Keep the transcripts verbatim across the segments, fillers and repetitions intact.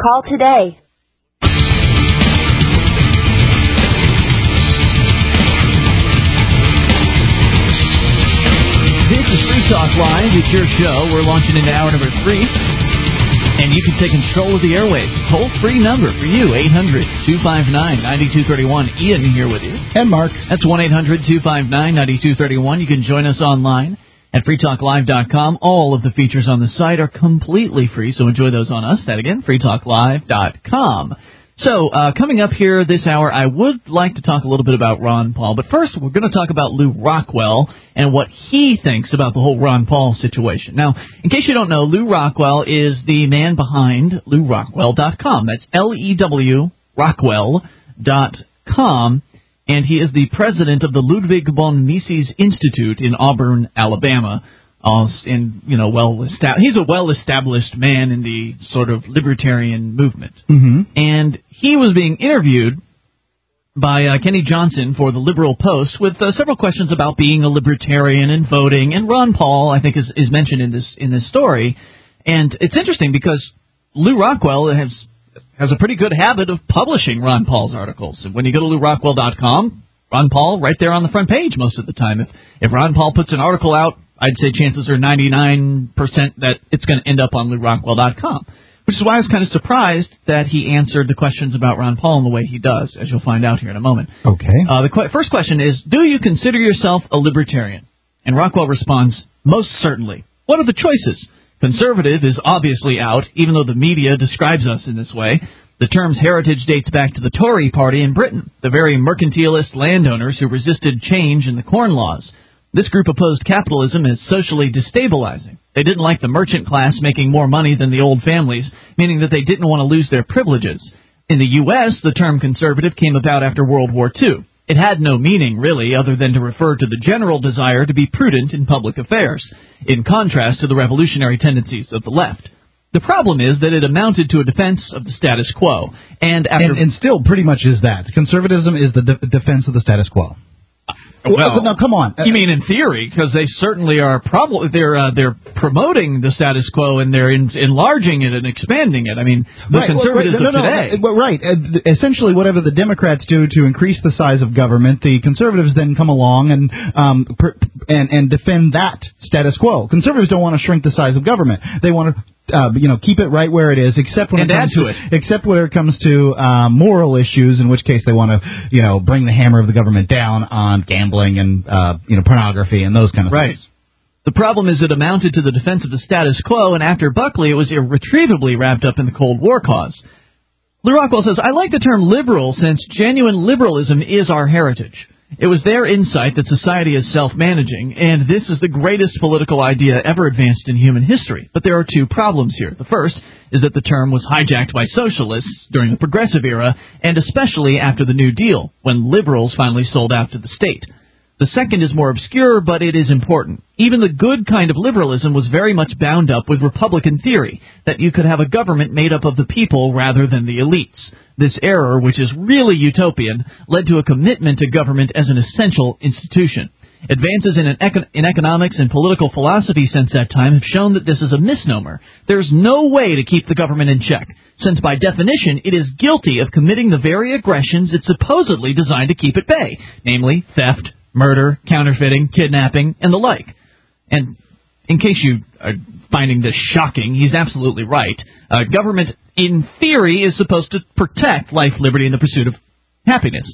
Call today. This is Free Talk Live. It's your show. We're launching into hour number three. And you can take control of the airwaves. Toll-free number for you, eight hundred, two five nine, nine two three one. Ian here with you. And Mark. That's one eight hundred, two five nine, nine two three one. You can join us online at free talk live dot com. All of the features on the site are completely free, so enjoy those on us. That again, free talk live dot com. So, uh, coming up here this hour, I would like to talk a little bit about Ron Paul. But first, we're going to talk about Lew Rockwell and what he thinks about the whole Ron Paul situation. Now, in case you don't know, Lew Rockwell is the man behind lew rockwell dot com. That's L E W Rockwell dot com. And he is the president of the Ludwig von Mises Institute in Auburn, Alabama. Uh, in, you know, well established. He's a well-established man in the sort of libertarian movement. Mm-hmm. And he was being interviewed by uh, Kenny Johnson for the Liberal Post with uh, several questions about being a libertarian and voting. And Ron Paul, I think, is, is mentioned in this in this story. And it's interesting because Lew Rockwell has has a pretty good habit of publishing Ron Paul's articles. And when you go to lew rockwell dot com, Ron Paul right there on the front page most of the time. If if Ron Paul puts an article out, I'd say chances are ninety-nine percent that it's going to end up on lew rockwell dot com, which is why I was kind of surprised that he answered the questions about Ron Paul in the way he does, as you'll find out here in a moment. Okay. Uh, the qu- first question is, do you consider yourself a libertarian? And Rockwell responds, most certainly. What are the choices? Conservative is obviously out, even though the media describes us in this way. The term's heritage dates back to the Tory party in Britain, the very mercantilist landowners who resisted change in the Corn Laws. This group opposed capitalism as socially destabilizing. They didn't like the merchant class making more money than the old families, meaning that they didn't want to lose their privileges. In the U S, the term conservative came about after World War Two. It had no meaning, really, other than to refer to the general desire to be prudent in public affairs, in contrast to the revolutionary tendencies of the left. The problem is that it amounted to a defense of the status quo. And, after and, and still pretty much is that. Conservatism is the de- defense of the status quo. Well, no, come on. You mean in theory, because they certainly are. Prob- they're uh, they're promoting the status quo and they're in- enlarging it and expanding it. I mean, the right, conservatives well, right, no, of today. No, right. Uh, essentially, whatever the Democrats do to increase the size of government, the conservatives then come along and um, per- and and defend that status quo. Conservatives don't want to shrink the size of government. They want to. Uh, you know, keep it right where it is, except when and it comes add to, to it. except when it comes to uh, moral issues, in which case they want to, you know, bring the hammer of the government down on gambling and uh, you know, pornography and those kind of right. things. The problem is it amounted to the defense of the status quo, and after Buckley, it was irretrievably wrapped up in the Cold War cause. Lew Rockwell says, I like the term liberal since genuine liberalism is our heritage. It was their insight that society is self-managing, and this is the greatest political idea ever advanced in human history. But there are two problems here. The first is that the term was hijacked by socialists during the Progressive era, and especially after the New Deal, when liberals finally sold out to the state. The second is more obscure, but it is important. Even the good kind of liberalism was very much bound up with Republican theory, that you could have a government made up of the people rather than the elites. This error, which is really utopian, led to a commitment to government as an essential institution. Advances in, an econ- in economics and political philosophy since that time have shown that this is a misnomer. There's no way to keep the government in check, since by definition it is guilty of committing the very aggressions it's supposedly designed to keep at bay, namely theft, murder, counterfeiting, kidnapping, and the like. And in case you are finding this shocking, he's absolutely right. Uh, government, in theory, is supposed to protect life, liberty, and the pursuit of happiness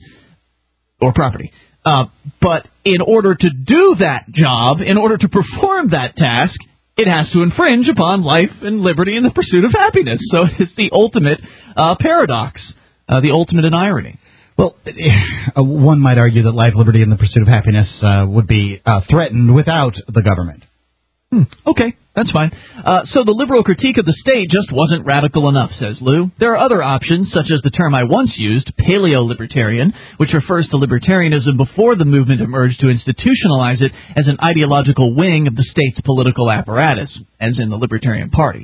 or property. Uh, but in order to do that job, in order to perform that task, it has to infringe upon life and liberty and the pursuit of happiness. So it's the ultimate uh, paradox, uh, the ultimate in irony. Well, uh, one might argue that life, liberty, and the pursuit of happiness uh, would be uh, threatened without the government. Hmm, okay, that's fine. Uh, so the liberal critique of the state just wasn't radical enough, says Lew. There are other options, such as the term I once used, paleo-libertarian, which refers to libertarianism before the movement emerged to institutionalize it as an ideological wing of the state's political apparatus, as in the Libertarian Party.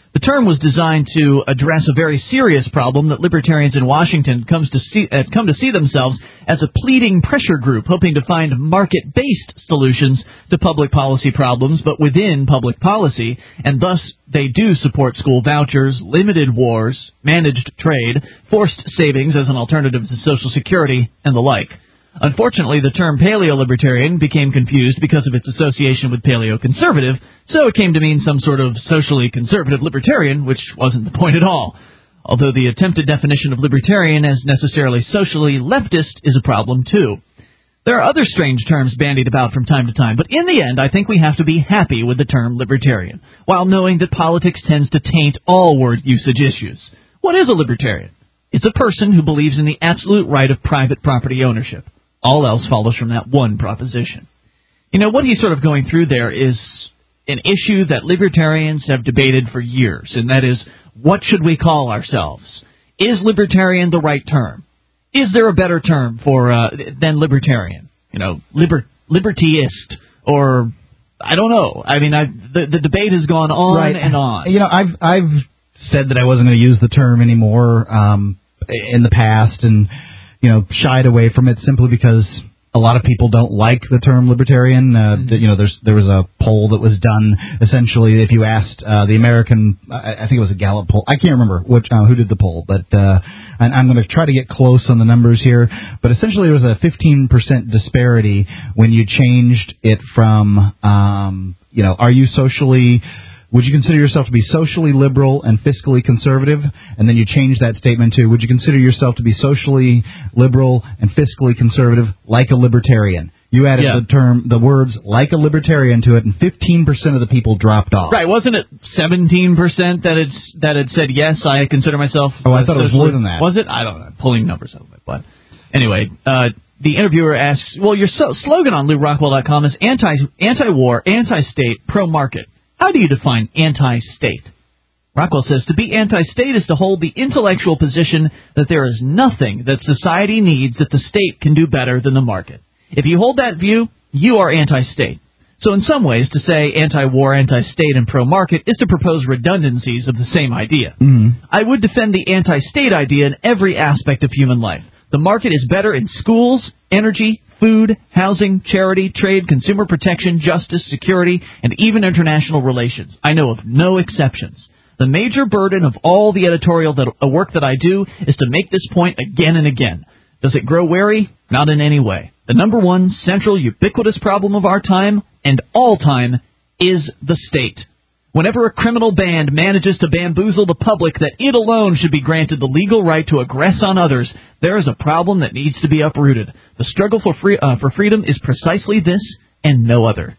The term was designed to address a very serious problem that libertarians in Washington comes to see, uh, come to see themselves as a pleading pressure group hoping to find market-based solutions to public policy problems, but within public policy, and thus they do support school vouchers, limited wars, managed trade, forced savings as an alternative to Social Security, and the like. Unfortunately, the term paleo-libertarian became confused because of its association with paleo-conservative, so it came to mean some sort of socially conservative libertarian, which wasn't the point at all. Although the attempted definition of libertarian as necessarily socially leftist is a problem, too. There are other strange terms bandied about from time to time, but in the end, I think we have to be happy with the term libertarian, while knowing that politics tends to taint all word usage issues. What is a libertarian? It's a person who believes in the absolute right of private property ownership. All else follows from that one proposition. You know, what he's sort of going through there is an issue that libertarians have debated for years, and that is, what should we call ourselves? Is libertarian the right term? Is there a better term for uh, than libertarian? You know, liber, libertyist, or I don't know. I mean, I've, the the debate has gone on right. and on. You know, I've I've said that I wasn't going to use the term anymore um, in the past, and you know, shied away from it simply because a lot of people don't like the term libertarian. Uh, mm-hmm. You know, there's there was a poll that was done. Essentially, if you asked uh, the American, I, I think it was a Gallup poll. I can't remember which uh, who did the poll, but uh, and I'm going to try to get close on the numbers here. But essentially, there was a fifteen percent disparity when you changed it from, um, you know, are you socially Would you consider yourself to be socially liberal and fiscally conservative? And then you change that statement to, would you consider yourself to be socially liberal and fiscally conservative like a libertarian? You added yeah. the term, the words like a libertarian to it, and fifteen percent of the people dropped off. Right, wasn't it seventeen percent that had, that had said, yes, I consider myself... Oh, I thought it was more than that. Was it? I don't know. I'm pulling numbers out of it. But anyway, uh, the interviewer asks, well, your so- slogan on Lew Rockwell dot com is anti, anti-war, anti-state, pro-market. How do you define anti-state? Rockwell says to be anti-state is to hold the intellectual position that there is nothing that society needs that the state can do better than the market. If you hold that view, you are anti-state. So in some ways, to say anti-war, anti-state, and pro-market is to propose redundancies of the same idea. Mm-hmm. I would defend the anti-state idea in every aspect of human life. The market is better in schools, energy, food, housing, charity, trade, consumer protection, justice, security, and even international relations. I know of no exceptions. The major burden of all the editorial that, uh, work that I do is to make this point again and again. Does it grow weary? Not in any way. The number one central ubiquitous problem of our time, and all time, is the state. Whenever a criminal band manages to bamboozle the public that it alone should be granted the legal right to aggress on others, there is a problem that needs to be uprooted. The struggle for free, uh, for freedom is precisely this and no other.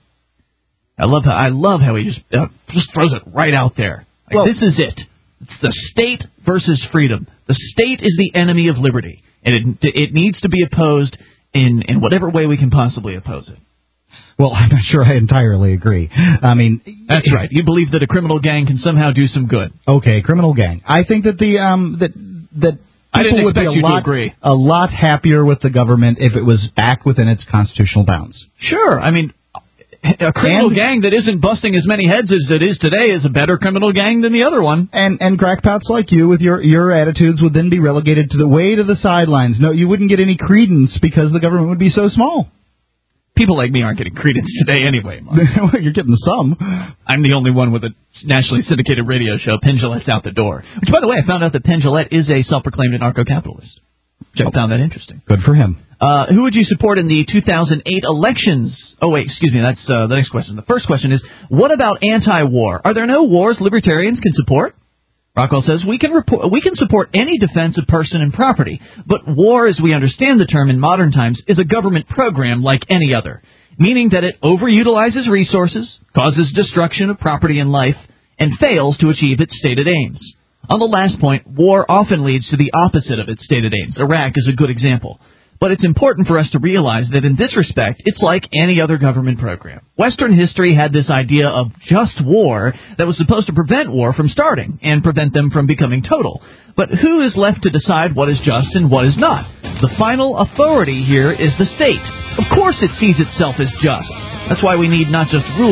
I love how I love how he just uh, just throws it right out there. Like, well, this is it. It's the state versus freedom. The state is the enemy of liberty, and it it needs to be opposed in in whatever way we can possibly oppose it. Well, I'm not sure I entirely agree. I mean, that's right. You believe that a criminal gang can somehow do some good. Okay, criminal gang. I think that the um that that I didn't would be a you lot to agree. a lot happier with the government if it was back within its constitutional bounds. Sure. I mean, a criminal and, gang that isn't busting as many heads as it is today is a better criminal gang than the other one. And and crackpots like you with your your attitudes would then be relegated to the way to the sidelines. No, you wouldn't get any credence because the government would be so small. People like me aren't getting credence today anyway, Mark. Well, you're getting some. I'm the only one with a nationally syndicated radio show. Penn Jillette's out the door. Which, by the way, I found out that Penn Jillette is a self-proclaimed anarcho-capitalist. Which I found that interesting. Good for him. Uh, who would you support in the two thousand eight elections? Oh, wait, excuse me, that's uh, the next question. The first question is, what about anti-war? Are there no wars libertarians can support? Rockwell says, we can report, we can support any defense of person and property, but war, as we understand the term in modern times, is a government program like any other, meaning that it overutilizes resources, causes destruction of property and life, and fails to achieve its stated aims. On the last point, war often leads to the opposite of its stated aims. Iraq is a good example. But it's important for us to realize that in this respect, it's like any other government program. Western history had this idea of just war that was supposed to prevent war from starting and prevent them from becoming total. But who is left to decide what is just and what is not? The final authority here is the state. Of course it sees itself as just. That's why we need not just rules,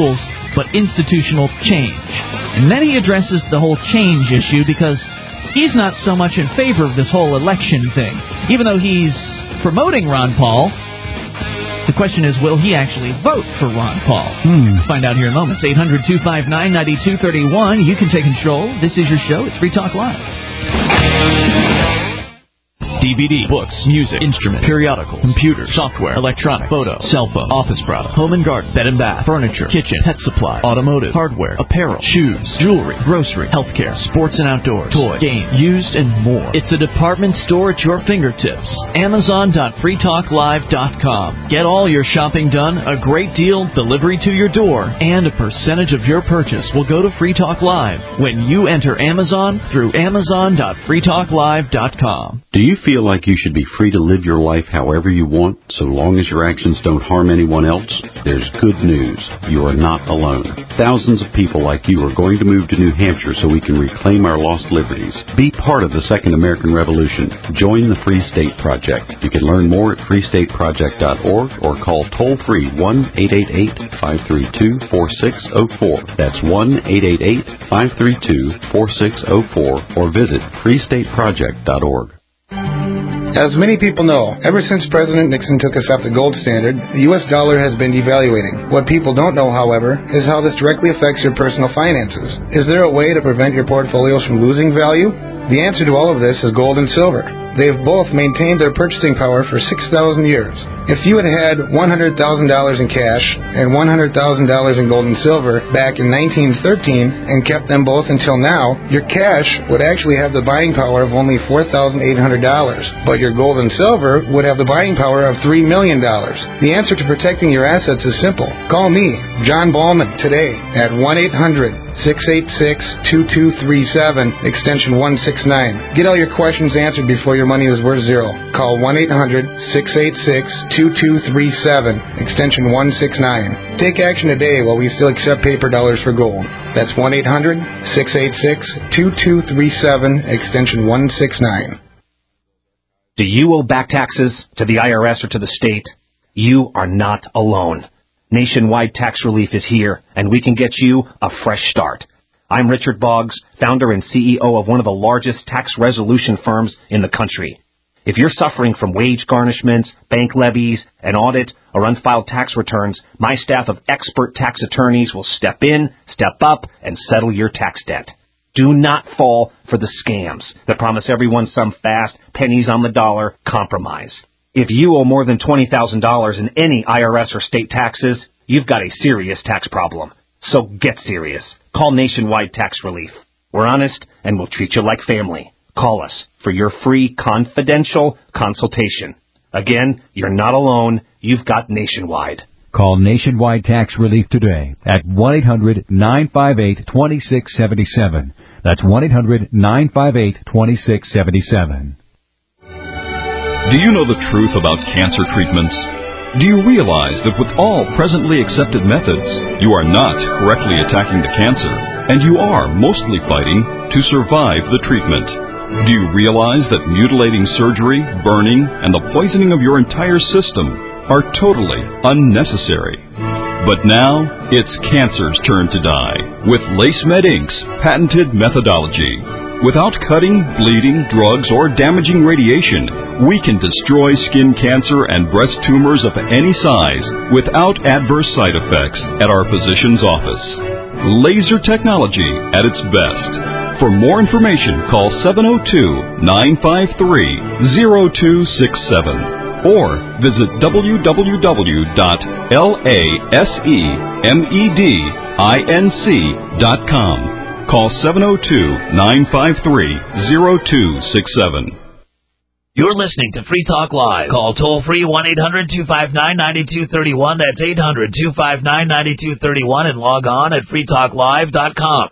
but institutional change. And then he addresses the whole change issue because he's not so much in favor of this whole election thing. Even though he's promoting Ron Paul, the question is, will he actually vote for Ron Paul? Hmm. Find out here in moments. eight hundred two five nine nine two three one. You can take control. This is your show. It's Free Talk Live. D V D, books, music, instruments, periodicals, computer, software, electronic, photo, cell phone, office product, home and garden, bed and bath, furniture, kitchen, pet supply, automotive, hardware, apparel, shoes, jewelry, grocery, healthcare, sports and outdoors, toys, games, used, and more. It's a department store at your fingertips. Amazon dot free talk live dot com. Get all your shopping done, a great deal, delivery to your door, and a percentage of your purchase will go to Free Talk Live when you enter Amazon through Amazon dot free talk live dot com. Do you feel like you should be free to live your life however you want, so long as your actions don't harm anyone else? There's good news. You are not alone. Thousands of people like you are going to move to New Hampshire so we can reclaim our lost liberties. Be part of the Second American Revolution. Join the Free State Project. You can learn more at free state project dot org or call toll-free one eight eight eight, five three two, four six zero four. That's one eight eight eight, five three two, four six zero four or visit free state project dot org. As many people know, ever since President Nixon took us off the gold standard, the U S dollar has been devaluating. What people don't know, however, is how this directly affects your personal finances. Is there a way to prevent your portfolios from losing value? The answer to all of this is gold and silver. They have both maintained their purchasing power for six thousand years. If you had had one hundred thousand dollars in cash and one hundred thousand dollars in gold and silver back in nineteen thirteen and kept them both until now, your cash would actually have the buying power of only four thousand eight hundred dollars, but your gold and silver would have the buying power of three million dollars. The answer to protecting your assets is simple. Call me, John Ballman, today at one eight hundred, six eight six, two two three seven, extension one six nine. Get all your questions answered before your money is worth zero. Call one eight hundred, six eight six, two two three seven, extension one six nine. Take action today while we still accept paper dollars for gold. That's one eight hundred, six eight six, two two three seven, extension one six nine. Do you owe back taxes to the I R S or to the state? You are not alone. Nationwide Tax Relief is here, and we can get you a fresh start. I'm Richard Boggs, founder and C E O of one of the largest tax resolution firms in the country. If you're suffering from wage garnishments, bank levies, an audit, or unfiled tax returns, my staff of expert tax attorneys will step in, step up, and settle your tax debt. Do not fall for the scams that promise everyone some fast, pennies on the dollar compromise. If you owe more than twenty thousand dollars in any I R S or state taxes, you've got a serious tax problem. So get serious. Call Nationwide Tax Relief. We're honest, and we'll treat you like family. Call us for your free confidential consultation. Again, you're not alone. You've got Nationwide. Call Nationwide Tax Relief today at one eight hundred, nine five eight, two six seven seven. That's one eight hundred, nine five eight, two six seven seven. Do you know the truth about cancer treatments? Do you realize that with all presently accepted methods, you are not correctly attacking the cancer, and you are mostly fighting to survive the treatment? Do you realize that mutilating surgery, burning, and the poisoning of your entire system are totally unnecessary? But now, it's cancer's turn to die with LaceMed Incorporated's patented methodology. Without cutting, bleeding, drugs, or damaging radiation, we can destroy skin cancer and breast tumors of any size without adverse side effects at our physician's office. Laser technology at its best. For more information, call seven oh two, nine five three, oh two six seven or visit w w w dot lasemedinc dot com. Call seven oh two, nine five three, oh two six seven. You're listening to Free Talk Live. Call toll-free one eight hundred, two five nine, nine two three one. That's eight hundred, two five nine, nine two three one and log on at free talk live dot com.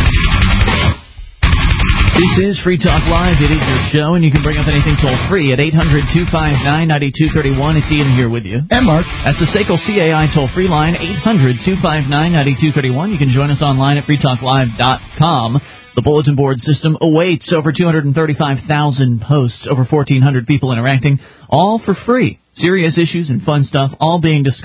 This is Free Talk Live. It is your show, and you can bring up anything toll-free at eight hundred, two five nine, nine two three one. It's Ian here with you. And Mark. That's the S A C L C A I toll-free line, eight hundred, two five nine, nine two three one. You can join us online at free talk live dot com. The bulletin board system awaits over two hundred thirty-five thousand posts, over fourteen hundred people interacting, all for free. Serious issues and fun stuff, all being discussed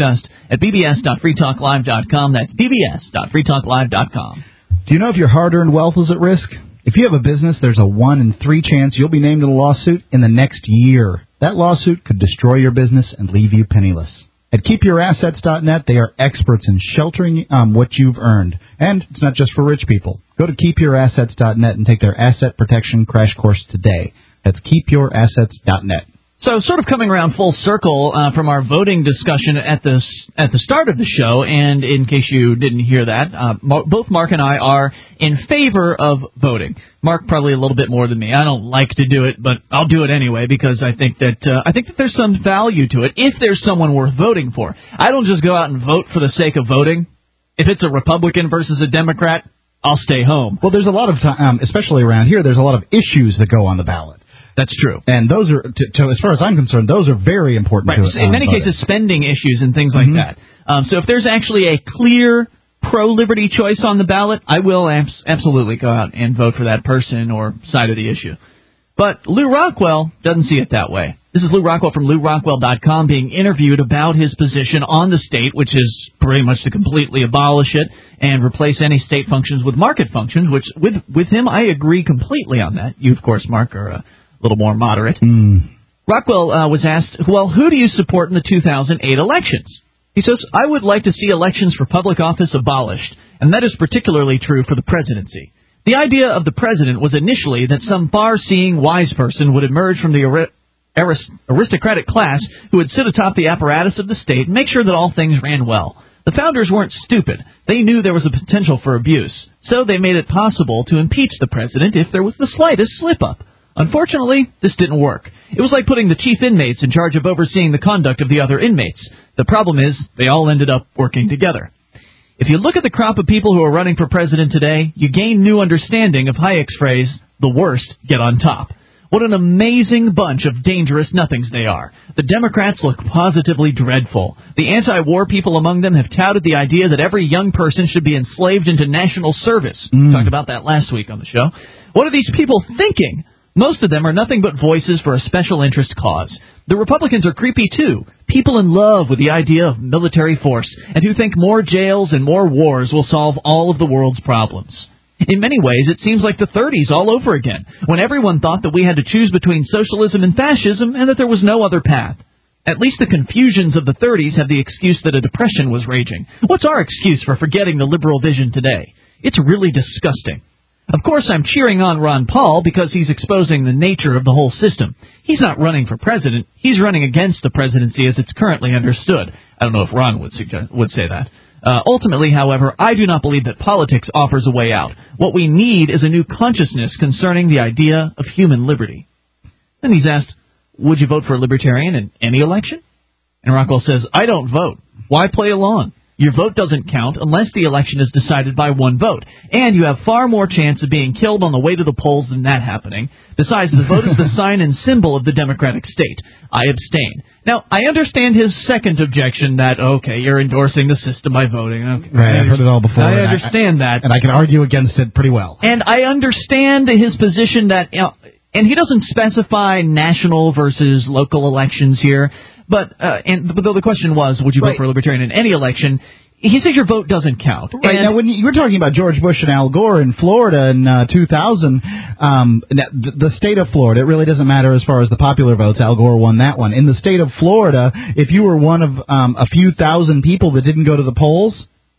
at b b s dot free talk live dot com. That's b b s dot free talk live dot com. Do you know if your hard-earned wealth is at risk? If you have a business, there's a one in three chance you'll be named in a lawsuit in the next year. That lawsuit could destroy your business and leave you penniless. At keep your assets dot net, they are experts in sheltering um, what you've earned. And it's not just for rich people. Go to keep your assets dot net and take their asset protection crash course today. That's keep your assets dot net. So, sort of coming around full circle uh, from our voting discussion at the at the start of the show, and in case you didn't hear that, uh, Mar- both Mark and I are in favor of voting. Mark probably a little bit more than me. I don't like to do it, but I'll do it anyway because I think that uh, I think that there's some value to it if there's someone worth voting for. I don't just go out and vote for the sake of voting. If it's a Republican versus a Democrat, I'll stay home. Well, there's a lot of time, um, especially around here, there's a lot of issues that go on the ballot. That's true. And those are, to, to, as far as I'm concerned, those are very important right. to In many voting. cases, spending issues and things like Mm-hmm. that. Um, so if there's actually a clear pro-liberty choice on the ballot, I will abs- absolutely go out and vote for that person or side of the issue. But Lew Rockwell doesn't see it that way. This is Lew Rockwell from Lew Rockwell dot com being interviewed about his position on the state, which is pretty much to completely abolish it and replace any state functions with market functions, which with with him, I agree completely on that. You, of course, Mark, are a little more moderate. Mm. Rockwell uh, was asked, well, who do you support in the two thousand eight elections? He says, I would like to see elections for public office abolished, and that is particularly true for the presidency. The idea of the president was initially that some far-seeing wise person would emerge from the ari- arist- aristocratic class who would sit atop the apparatus of the state and make sure that all things ran well. The founders weren't stupid. They knew there was a potential for abuse, so they made it possible to impeach the president if there was the slightest slip-up. Unfortunately, this didn't work. It was like putting the chief inmates in charge of overseeing the conduct of the other inmates. The problem is, they all ended up working together. If you look at the crop of people who are running for president today, you gain new understanding of Hayek's phrase, the worst get on top. What an amazing bunch of dangerous nothings they are. The Democrats look positively dreadful. The anti-war people among them have touted the idea that every young person should be enslaved into national service. Mm. We talked about that last week on the show. What are these people thinking? Most of them are nothing but voices for a special interest cause. The Republicans are creepy, too. People in love with the idea of military force and who think more jails and more wars will solve all of the world's problems. In many ways, it seems like the thirties all over again, when everyone thought that we had to choose between socialism and fascism and that there was no other path. At least the confusions of the thirties have the excuse that a depression was raging. What's our excuse for forgetting the liberal vision today? It's really disgusting. Of course, I'm cheering on Ron Paul because he's exposing the nature of the whole system. He's not running for president. He's running against the presidency as it's currently understood. I don't know if Ron would suggest, would say that. Uh, ultimately, however, I do not believe that politics offers a way out. What we need is a new consciousness concerning the idea of human liberty. Then he's asked, would you vote for a libertarian in any election? And Rockwell says, I don't vote. Why play along? Your vote doesn't count unless the election is decided by one vote, and you have far more chance of being killed on the way to the polls than that happening. Besides, the vote is the sign and symbol of the democratic state. I abstain. Now, I understand his second objection that, okay, you're endorsing the system by voting. Okay, right, I've heard it all before. I understand I, that. And I can argue against it pretty well. And I understand his position that, you know, and he doesn't specify national versus local elections here. But uh, and but the question was, would you right. vote for a libertarian in any election? He says your vote doesn't count. Right. And now, when you were talking about George Bush and Al Gore in Florida in uh, two thousand, um, the, the state of Florida, it really doesn't matter as far as the popular votes. Al Gore won that one. In the state of Florida, if you were one of um, a few thousand people that didn't go to the polls,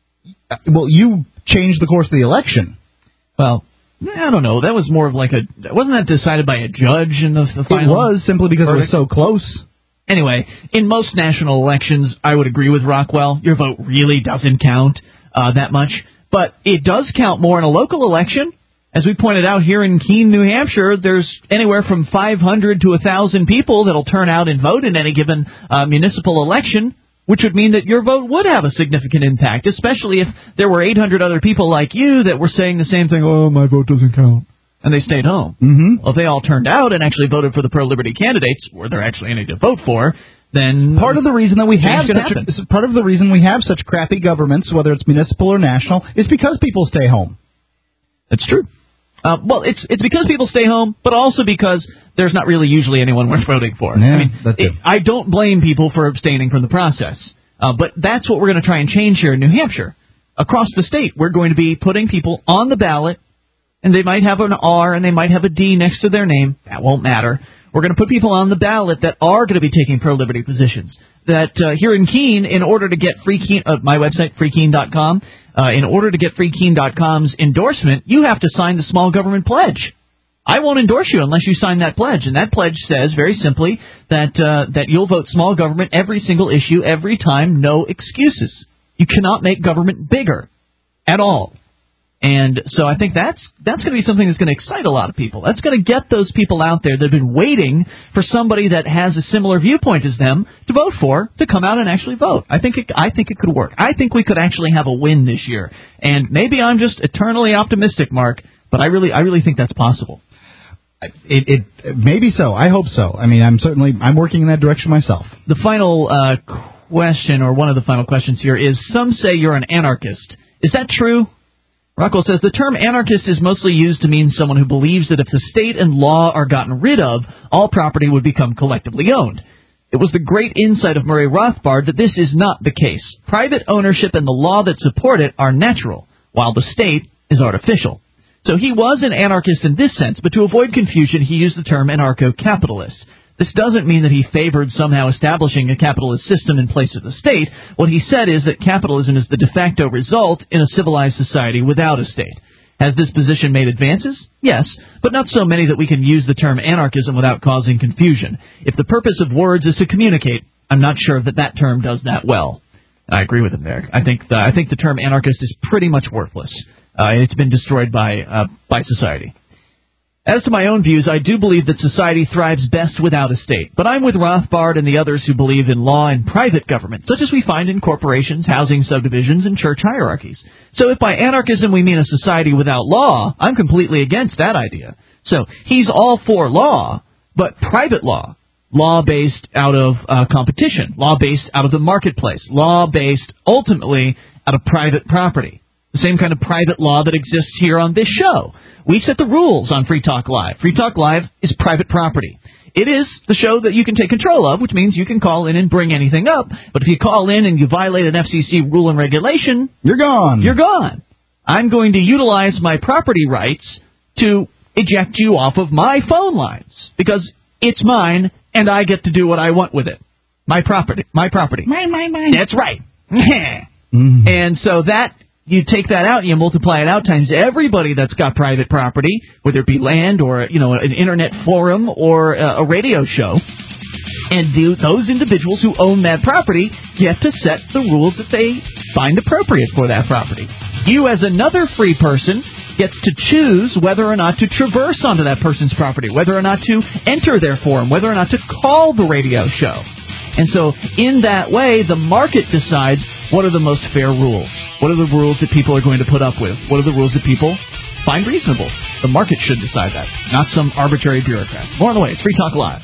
well, you changed the course of the election. Well, I don't know. That was more of like a... Wasn't that decided by a judge in the, the final... It was, simply because verdict? It was so close. Anyway, in most national elections, I would agree with Rockwell. Your vote really doesn't count uh, that much. But it does count more in a local election. As we pointed out here in Keene, New Hampshire, there's anywhere from five hundred to one thousand people that'll turn out and vote in any given uh, municipal election, which would mean that your vote would have a significant impact, especially if there were eight hundred other people like you that were saying the same thing, oh, my vote doesn't count. And they stayed home. Mm-hmm. Well, if they all turned out and actually voted for the pro-liberty candidates, were there actually any to vote for, then part of the reason that we have such a, part of the reason we have such crappy governments, whether it's municipal or national, is because people stay home. That's true. Uh, well, it's it's because people stay home, but also because there's not really usually anyone worth voting for. Yeah, I mean, that's it, I don't blame people for abstaining from the process. Uh, but that's what we're going to try and change here in New Hampshire. Across the state, we're going to be putting people on the ballot, and they might have an R and they might have a D next to their name. That won't matter. We're going to put people on the ballot that are going to be taking pro-liberty positions. That uh, here in Keene, in order to get Free Keene, uh, my website, free keene dot com, uh, in order to get free keene dot com's endorsement, you have to sign the small government pledge. I won't endorse you unless you sign that pledge. And that pledge says, very simply, that uh, that you'll vote small government every single issue, every time, no excuses. You cannot make government bigger at all. And so I think that's that's going to be something that's going to excite a lot of people. That's going to get those people out there that have been waiting for somebody that has a similar viewpoint as them to vote for to come out and actually vote. I think it, I think it could work. I think we could actually have a win this year. And maybe I'm just eternally optimistic, Mark, but I really I really think that's possible. It, it maybe so. I hope so. I mean, I'm certainly I'm working in that direction myself. The final uh, question, or one of the final questions here, is: some say you're an anarchist. Is that true? Rockwell says, the term anarchist is mostly used to mean someone who believes that if the state and law are gotten rid of, all property would become collectively owned. It was the great insight of Murray Rothbard that this is not the case. Private ownership and the law that support it are natural, while the state is artificial. So he was an anarchist in this sense, but to avoid confusion, he used the term anarcho-capitalist. This doesn't mean that he favored somehow establishing a capitalist system in place of the state. What he said is that capitalism is the de facto result in a civilized society without a state. Has this position made advances? Yes, but not so many that we can use the term anarchism without causing confusion. If the purpose of words is to communicate, I'm not sure that that term does that well. I agree with him there. I think the, I think the term anarchist is pretty much worthless. Uh, it's been destroyed by uh, by society. As to my own views, I do believe that society thrives best without a state. But I'm with Rothbard and the others who believe in law and private government, such as we find in corporations, housing subdivisions, and church hierarchies. So if by anarchism we mean a society without law, I'm completely against that idea. So he's all for law, but private law. Law based out of uh, competition. Law based out of the marketplace. Law based, ultimately, out of private property. The same kind of private law that exists here on this show. We set the rules on Free Talk Live. Free Talk Live is private property. It is the show that you can take control of, which means you can call in and bring anything up. But if you call in and you violate an F C C rule and regulation, you're gone. You're gone. I'm going to utilize my property rights to eject you off of my phone lines because it's mine and I get to do what I want with it. My property. My property. Mine, mine, mine. That's right. mm-hmm. And so that... You take that out and you multiply it out times everybody that's got private property, whether it be land or, you know, an internet forum or a radio show. And do those individuals who own that property get to set the rules that they find appropriate for that property. You, as another free person, gets to choose whether or not to traverse onto that person's property, whether or not to enter their forum, whether or not to call the radio show. And so, in that way, the market decides what are the most fair rules. What are the rules that people are going to put up with? What are the rules that people find reasonable? The market should decide that, not some arbitrary bureaucrats. More on the way. It's Free Talk Live.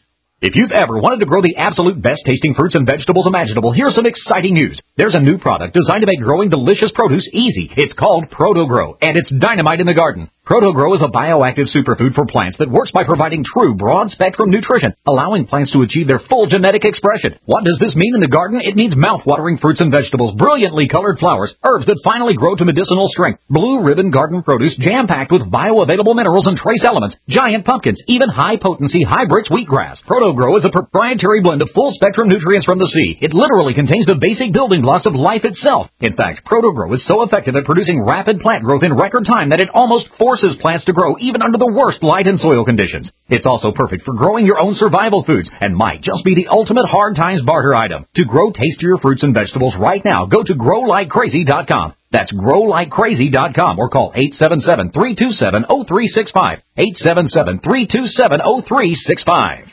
If you've ever wanted to grow the absolute best-tasting fruits and vegetables imaginable, here's some exciting news. There's a new product designed to make growing delicious produce easy. It's called ProtoGrow, and it's dynamite in the garden. ProtoGrow is a bioactive superfood for plants that works by providing true broad-spectrum nutrition, allowing plants to achieve their full genetic expression. What does this mean in the garden? It means mouth-watering fruits and vegetables, brilliantly colored flowers, herbs that finally grow to medicinal strength, blue ribbon garden produce jam-packed with bioavailable minerals and trace elements, giant pumpkins, even high-potency high-brix wheatgrass. ProtoGrow is a proprietary blend of full-spectrum nutrients from the sea. It literally contains the basic building blocks of life itself. In fact, ProtoGrow is so effective at producing rapid plant growth in record time that it almost forces plants to grow even under the worst light and soil conditions. It's also perfect for growing your own survival foods and might just be the ultimate hard times barter item. To grow tastier fruits and vegetables right now, go to grow like crazy dot com. That's grow like crazy dot com or call eight seven seven, three two seven, zero three six five. eight seven seven, three two seven, zero three six five.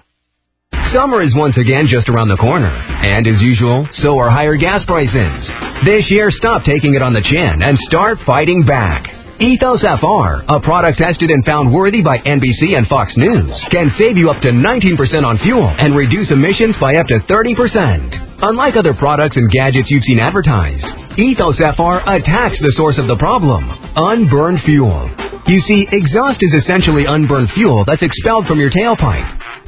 Summer is once again just around the corner, and as usual, so are higher gas prices. This year, stop taking it on the chin and start fighting back. Ethos F R, a product tested and found worthy by N B C and Fox News, can save you up to nineteen percent on fuel and reduce emissions by up to thirty percent. Unlike other products and gadgets you've seen advertised, Ethos F R attacks the source of the problem, unburned fuel. You see, exhaust is essentially unburned fuel that's expelled from your tailpipe.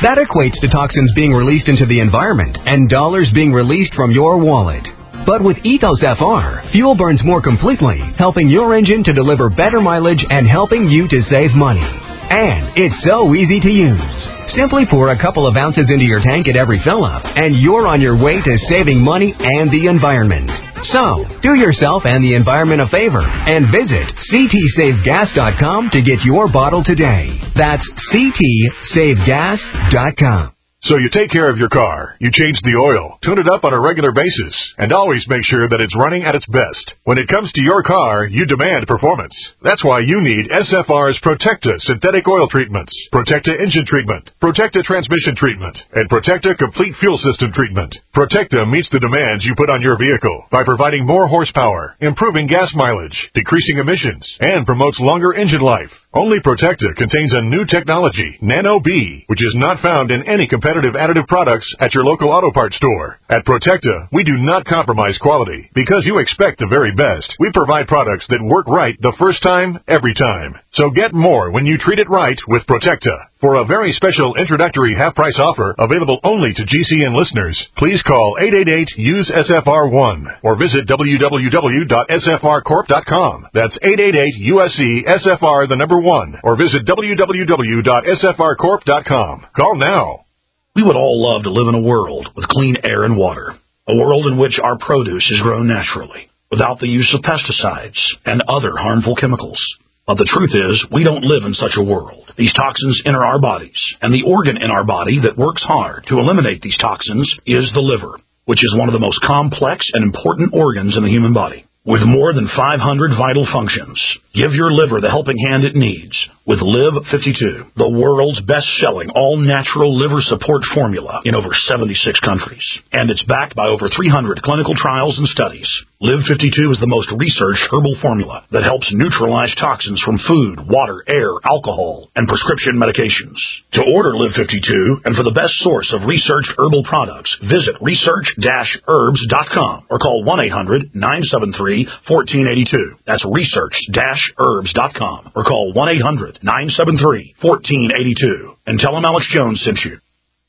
That equates to toxins being released into the environment and dollars being released from your wallet. But with Ethos F R, fuel burns more completely, helping your engine to deliver better mileage and helping you to save money. And it's so easy to use. Simply pour a couple of ounces into your tank at every fill-up, and you're on your way to saving money and the environment. So, do yourself and the environment a favor and visit c t save gas dot com to get your bottle today. That's c t save gas dot com. So you take care of your car, you change the oil, tune it up on a regular basis, and always make sure that it's running at its best. When it comes to your car, you demand performance. That's why you need S F R's Protecta synthetic oil treatments, Protecta engine treatment, Protecta transmission treatment, and Protecta complete fuel system treatment. Protecta meets the demands you put on your vehicle by providing more horsepower, improving gas mileage, decreasing emissions, and promotes longer engine life. Only Protecta contains a new technology, Nano B, which is not found in any competitive additive products at your local auto parts store. At Protecta, we do not compromise quality. Because you expect the very best, we provide products that work right the first time, every time. So get more when you treat it right with Protecta. For a very special introductory half-price offer available only to G C N listeners, please call eight eight eight, U S E, S F R one or visit w w w dot s f r corp dot com. That's eight eight eight, U S E, S F R, the number one, or visit w w w dot s f r corp dot com. Call now. We would all love to live in a world with clean air and water, a world in which our produce is grown naturally, without the use of pesticides and other harmful chemicals. But the truth is, we don't live in such a world. These toxins enter our bodies, and the organ in our body that works hard to eliminate these toxins is the liver, which is one of the most complex and important organs in the human body. With more than five hundred vital functions, give your liver the helping hand it needs with Live fifty-two, the world's best-selling all-natural liver support formula in over seventy-six countries. And it's backed by over three hundred clinical trials and studies. Live fifty-two is the most researched herbal formula that helps neutralize toxins from food, water, air, alcohol, and prescription medications. To order Live fifty-two and for the best source of researched herbal products, visit research dash herbs dot com or call one eight hundred, nine seven three, one four eight two. That's research dash herbs dot com or call one eight hundred, nine seven three, one four eight two and tell them Alex Jones sent you.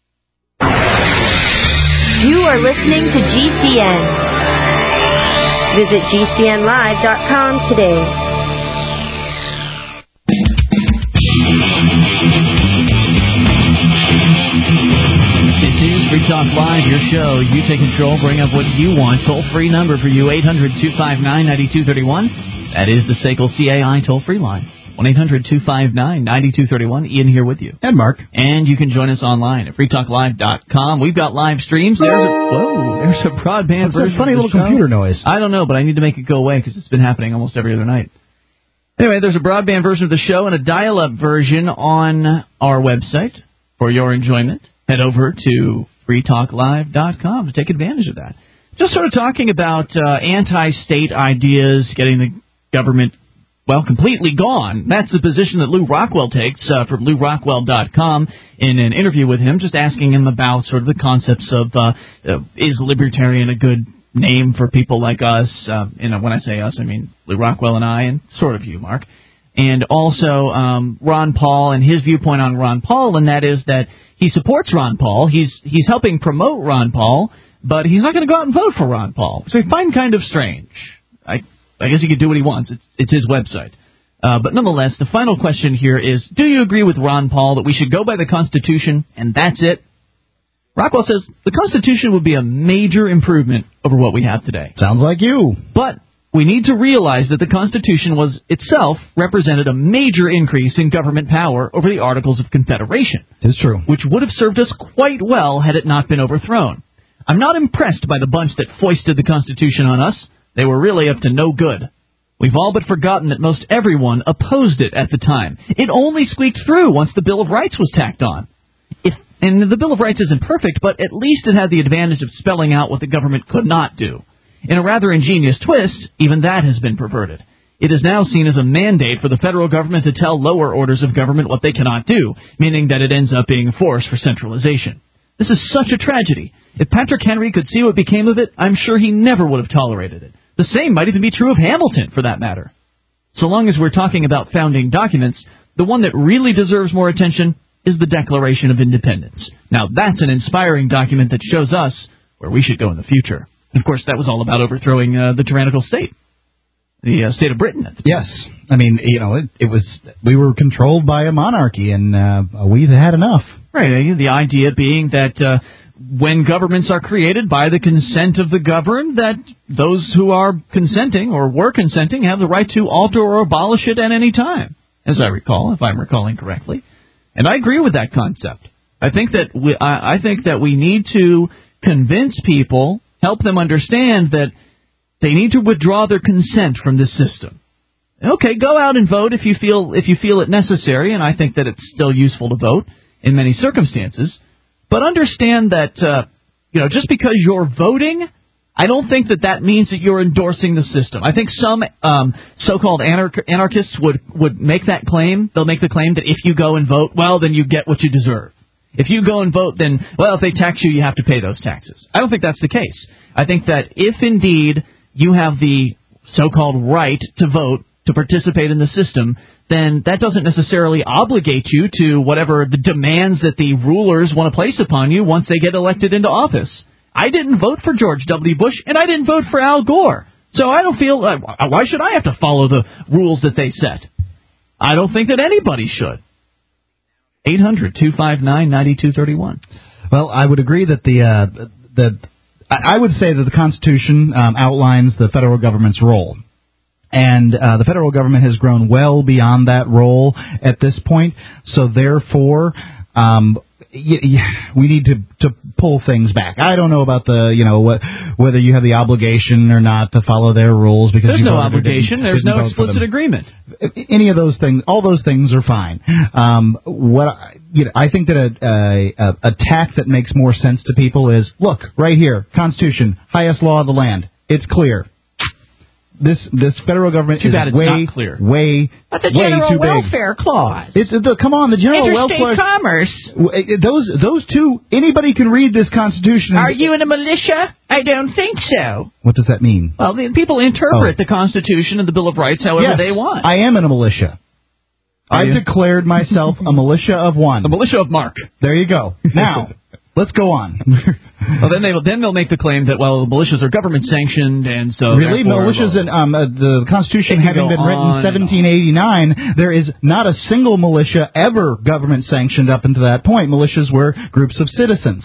You are listening to G C N. Visit G C N live dot com today. It is Free Talk Live, your show. You take control, bring up what you want. Toll-free number for you, eight hundred, two five nine, nine two three one. That is the S A C L C A I toll-free line. one eight hundred, two five nine, nine two three one. Ian here with you. And Mark. And you can join us online at free talk live dot com. We've got live streams. There's a, whoa, there's a broadband What's version. that funny of the little show. computer noise? I don't know, but I need to make it go away because it's been happening almost every other night. Anyway, there's a broadband version of the show and a dial-up version on our website for your enjoyment. Head over to free talk live dot com to take advantage of that. Just sort of talking about uh, anti-state ideas, getting the government, well, completely gone. That's the position that Lou Rockwell takes uh, from lou rockwell dot com in an interview with him, just asking him about sort of the concepts of uh, uh, is libertarian a good name for people like us? Uh, and when I say us, I mean Lou Rockwell and I, and sort of you, Mark. And also um, Ron Paul and his viewpoint on Ron Paul, and that is that he supports Ron Paul. He's he's helping promote Ron Paul, but he's not going to go out and vote for Ron Paul. So I find kind of strange. I I guess he can do what he wants. It's, it's his website. Uh, but nonetheless, the final question here is, do you agree with Ron Paul that we should go by the Constitution and that's it? Rockwell says the Constitution would be a major improvement over what we have today. Sounds like you. But we need to realize that the Constitution was itself represented a major increase in government power over the Articles of Confederation. It's true. Which would have served us quite well had it not been overthrown. I'm not impressed by the bunch that foisted the Constitution on us. They were really up to no good. We've all but forgotten that most everyone opposed it at the time. It only squeaked through once the Bill of Rights was tacked on. If, and the Bill of Rights isn't perfect, but at least it had the advantage of spelling out what the government could not do. In a rather ingenious twist, even that has been perverted. It is now seen as a mandate for the federal government to tell lower orders of government what they cannot do, meaning that it ends up being a force for centralization. This is such a tragedy. If Patrick Henry could see what became of it, I'm sure he never would have tolerated it. The same might even be true of Hamilton, for that matter. So long as we're talking about founding documents, the one that really deserves more attention is the Declaration of Independence. Now, that's an inspiring document that shows us where we should go in the future. And, of course, that was all about overthrowing uh, the tyrannical state, the uh, state of Britain at the time. Yes. I mean, you know, it, it was, we were controlled by a monarchy, and uh, we've had enough. Right. The idea being that uh, when governments are created by the consent of the governed, that those who are consenting or were consenting have the right to alter or abolish it at any time, as I recall, if I'm recalling correctly. And I agree with that concept. I think that we, I, I think that we need to convince people, help them understand that they need to withdraw their consent from this system. Okay, go out and vote if you feel if you feel it necessary, and I think that it's still useful to vote in many circumstances. But understand that uh, you know, just because you're voting, I don't think that that means that you're endorsing the system. I think some um, so-called anarch- anarchists would would make that claim. They'll make the claim that if you go and vote, well, then you get what you deserve. If you go and vote, then, well, if they tax you, you have to pay those taxes. I don't think that's the case. I think that if indeed you have the so-called right to vote, to participate in the system, then that doesn't necessarily obligate you to whatever the demands that the rulers want to place upon you once they get elected into office. I didn't vote for George W. Bush, and I didn't vote for Al Gore. So I don't feel, uh, why should I have to follow the rules that they set? I don't think that anybody should. eight hundred two five nine nine two three one. Well, I would agree that the uh, the I would say that the Constitution um, outlines the federal government's role. And uh, the federal government has grown well beyond that role at this point. So therefore, um, y- y- we need to, to pull things back. I don't know about the, you know, what, whether you have the obligation or not to follow their rules because there's you no voted or obligation. didn't- There's didn't no vote for explicit them. agreement. Any of those things, all those things are fine. Um, what I, you know, I think that a, a, a tack that makes more sense to people is, look, right here, Constitution, highest law of the land. It's clear. This this federal government Too is bad it's way, not clear. way, But the way general too big. welfare clause. It's, the, come on, the general Interstate welfare. commerce. w- Those those two. Anybody can read this Constitution. Are you in a militia? I don't think so. What does that mean? Well, the people interpret Oh. the Constitution and the Bill of Rights however Yes, they want. I am in a militia. Are I've you? declared myself a militia of one. The militia of Mark. There you go. Now, let's go on. Well, then they will, then they'll make the claim that, well, militias are government sanctioned, and so Really, therefore, militias in um, uh, the Constitution It can having go been written on in seventeen eighty-nine, there is not a single militia ever government sanctioned up until that point. Militias were groups of citizens.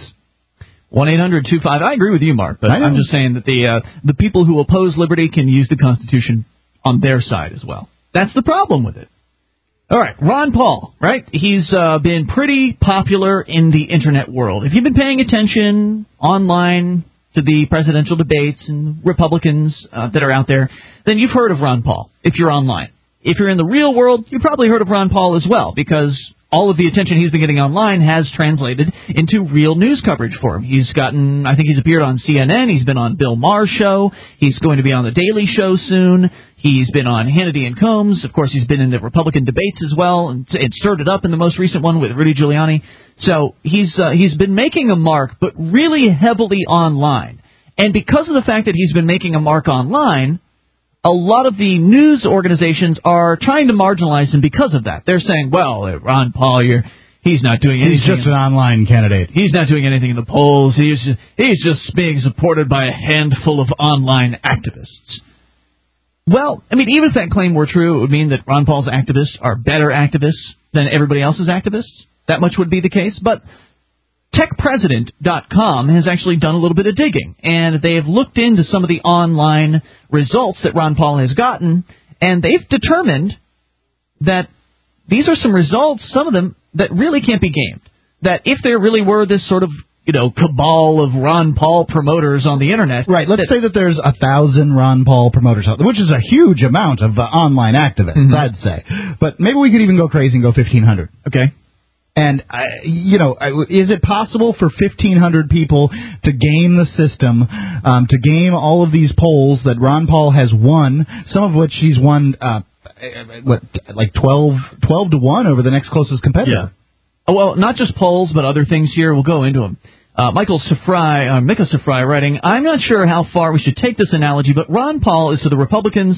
one eight hundred two five I agree with you, Mark, but I know. I'm just saying that the uh, the people who oppose liberty can use the Constitution on their side as well. That's the problem with it. All right, Ron Paul, right? He's uh, been pretty popular in the Internet world. If you've been paying attention online to the presidential debates and Republicans uh, that are out there, then you've heard of Ron Paul if you're online. If you're in the real world, you've probably heard of Ron Paul as well, because all of the attention he's been getting online has translated into real news coverage for him. He's gotten, I think he's appeared on C N N, he's been on Bill Maher's show, he's going to be on The Daily Show soon, he's been on Hannity and Combs, of course he's been in the Republican debates as well, and it stirred it up in the most recent one with Rudy Giuliani. So he's uh, he's been making a mark, but really heavily online. And because of the fact that he's been making a mark online, a lot of the news organizations are trying to marginalize him because of that. They're saying, well, Ron Paul, you're, he's not doing anything. He's just an online candidate. He's not doing anything in the polls. He's just, he's just being supported by a handful of online activists. Well, I mean, even if that claim were true, it would mean that Ron Paul's activists are better activists than everybody else's activists. That much would be the case. But tech president dot com has actually done a little bit of digging, and they have looked into some of the online results that Ron Paul has gotten, and they've determined that these are some results, some of them, that really can't be gamed. That if there really were this sort of, you know, cabal of Ron Paul promoters on the Internet... Right, let's that, say that there's a thousand Ron Paul promoters out there, which is a huge amount of uh, online activists, Mm-hmm. I'd say. But maybe we could even go crazy and go fifteen hundred. Okay. And, uh, you know, is it possible for fifteen hundred people to game the system, um, to game all of these polls that Ron Paul has won, some of which he's won, uh, what, like twelve, twelve to one over the next closest competitor? Yeah. Oh, well, not just polls, but other things here. We'll go into them. Uh, Michael Safrai, uh, Mika Safrai writing, I'm not sure how far we should take this analogy, but Ron Paul is to the Republicans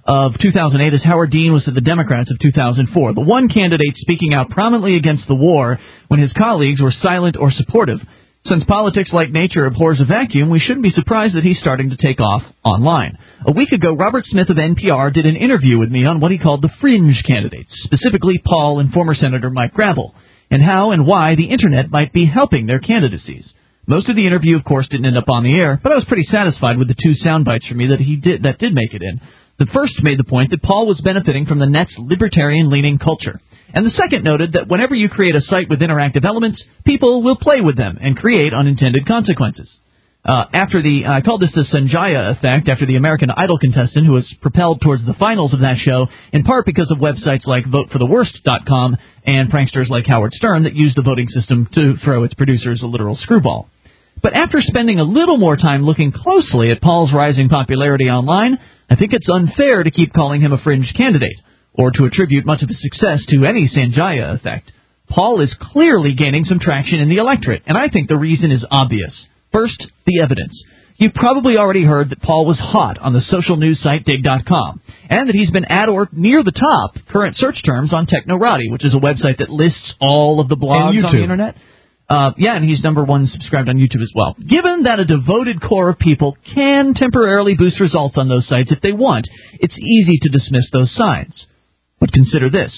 of two thousand eight as Howard Dean was to the Democrats of two thousand four. The one candidate speaking out prominently against the war when his colleagues were silent or supportive. Since politics, like nature, abhors a vacuum, we shouldn't be surprised that he's starting to take off online. A week ago, Robert Smith of N P R did an interview with me on what he called the fringe candidates, specifically Paul and former Senator Mike Gravel, and how and why the Internet might be helping their candidacies. Most of the interview, of course, didn't end up on the air, but I was pretty satisfied with the two sound bites from me that he did that did make it in. The first made the point that Paul was benefiting from the net's libertarian-leaning culture. And the second noted that whenever you create a site with interactive elements, people will play with them and create unintended consequences. Uh, after the, I called this the Sanjaya effect, after the American Idol contestant who was propelled towards the finals of that show, in part because of websites like vote for the worst dot com and pranksters like Howard Stern that used the voting system to throw its producers a literal screwball. But after spending a little more time looking closely at Paul's rising popularity online, I think it's unfair to keep calling him a fringe candidate, or to attribute much of his success to any Sanjaya effect. Paul is clearly gaining some traction in the electorate, and I think the reason is obvious. First, the evidence. You've probably already heard that Paul was hot on the social news site dig dot com, and that he's been at or near the top current search terms on Technorati, which is a website that lists all of the blogs on the Internet. Uh, yeah, and he's number one subscribed on YouTube as well. Given that a devoted core of people can temporarily boost results on those sites if they want, it's easy to dismiss those signs. But consider this.